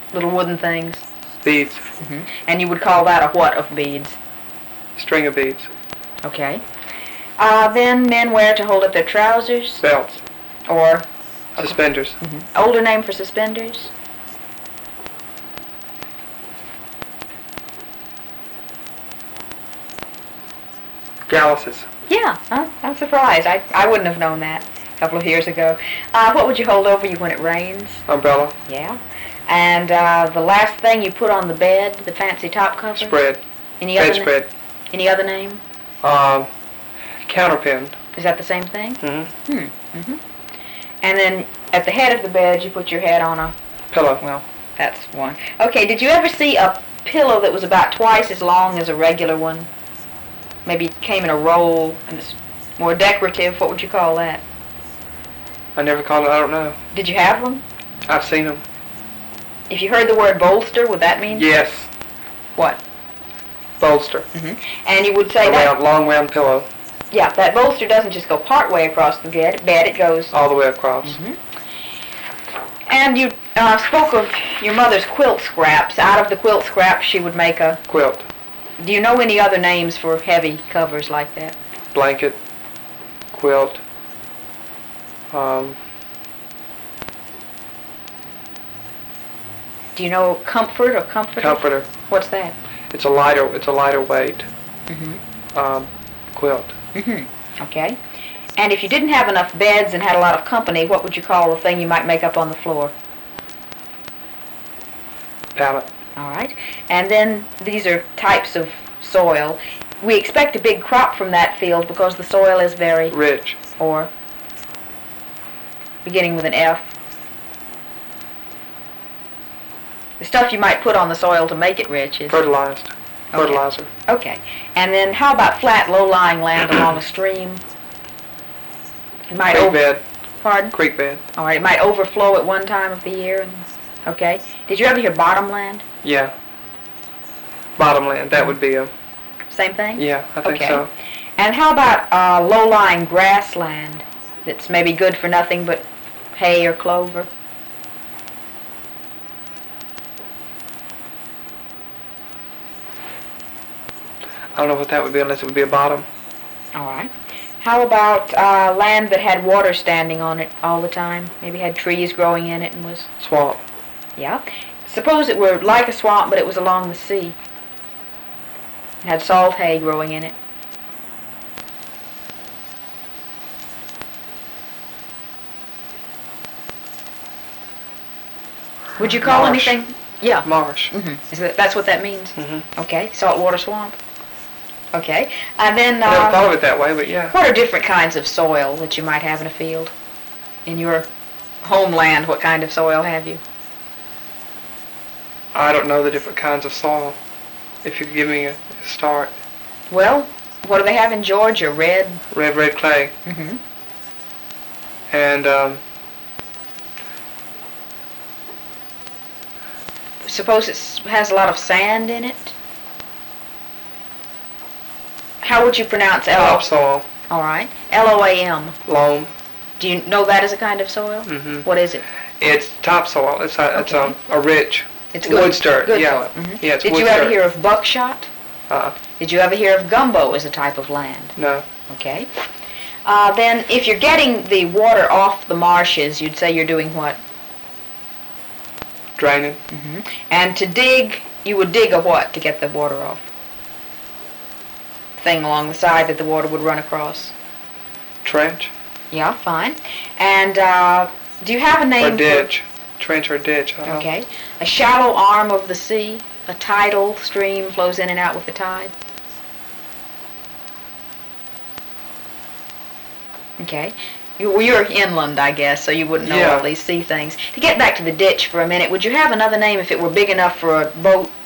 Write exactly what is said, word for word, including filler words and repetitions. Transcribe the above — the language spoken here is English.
Little wooden things. Beads. Mm-hmm. And you would call that a what of beads? String of beads. Okay. Uh, then men wear to hold up their trousers. Belts. Or? Suspenders. Mm-hmm. Older name for suspenders? Galluses. Yeah, huh? I'm surprised. I, I wouldn't have known that a couple of years ago. Uh, what would you hold over you when it rains? Umbrella. Yeah. And uh, the last thing you put on the bed, the fancy top cover? Spread. Any other Bedspread. Na- any other name? Um, counterpin. Is that the same thing? Mm-hmm. Hmm. Mm-hmm. And then at the head of the bed, you put your head on a pillow. Well, that's one. Okay. Did you ever see a pillow that was about twice as long as a regular one? Maybe it came in a roll and it's more decorative. What would you call that? I never called it. I don't know. Did you have them? I've seen them. If you heard the word bolster, would that mean? Yes. What? Bolster. Mm-hmm. And you would say a that? Round, long round pillow. Yeah, that bolster doesn't just go part way across the bed. Bed, it goes all the way across. Mm-hmm. And you uh, spoke of your mother's quilt scraps. Out of the quilt scraps, she would make a quilt. Do you know any other names for heavy covers like that? Blanket, quilt. Um, Do you know comfort or comforter? Comforter. What's that? It's a lighter. It's a lighter weight. Mm-hmm. Um, quilt. Mm-hmm. Okay. And if you didn't have enough beds and had a lot of company, what would you call the thing you might make up on the floor? Pallet. All right. And then these are types of soil. We expect a big crop from that field because the soil is very rich. Or beginning with an F. The stuff you might put on the soil to make it rich is fertilized. Okay. Fertilizer. Okay. And then how about flat, low-lying land along a stream? It might Creek over- bed. Pardon? Creek bed. All right. It might overflow at one time of the year. And, okay. Did you ever hear bottomland? Yeah. Bottomland. That would be a. Same thing? Yeah, I think okay. so. And how about uh, low-lying grassland that's maybe good for nothing but hay or clover? I don't know what that would be unless it would be a bottom. All right. How about uh, land that had water standing on it all the time? Maybe had trees growing in it and was... Swamp. Yeah. Suppose it were like a swamp, but it was along the sea. It had salt hay growing in it. Would you call Marsh. anything? Yeah. Marsh. Mm-hmm. Is that, that's what that means? Mm-hmm. Okay. Saltwater swamp. Okay. And then... Uh, I never thought of it that way, but yeah. What are different kinds of soil that you might have in a field? In your homeland, what kind of soil have you? I don't know the different kinds of soil. If you could give me a start. Well, what do they have in Georgia? Red? Red, red clay. Mm-hmm. And, um... suppose it has a lot of sand in it? How would you pronounce L O? Topsoil. All right. L O A M. Loam. Do you know that as a kind of soil? Mm-hmm. What is it? It's topsoil. It's a, it's Okay. a, a rich It's good, wood dirt. Good yeah. soil. Mm-hmm. Yeah, it's Did wood you ever dirt. hear of buckshot? Uh-uh. Did you ever hear of gumbo as a type of land? No. Okay. Uh, then if you're getting the water off the marshes, you'd say you're doing what? Draining. Mm-hmm. And to dig, you would dig a what to get the water off? Thing along the side that the water would run across. Trench. Yeah, fine. And uh, do you have a name Or ditch. For, trench or ditch. I don't okay. Know. A shallow arm of the sea, a tidal stream flows in and out with the tide. Okay. You, well, you're inland, I guess, so you wouldn't know yeah. all these sea things. To get back to the ditch for a minute, would you have another name if it were big enough for a boat